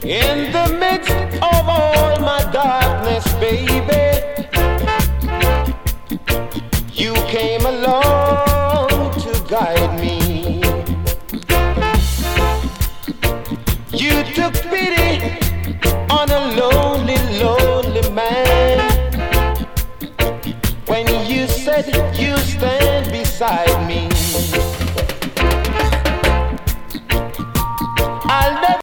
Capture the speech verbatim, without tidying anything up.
In the midst of all my darkness, baby, you came along to guide me. You took pity on a lonely, lonely man when you said you stand beside me. I'll never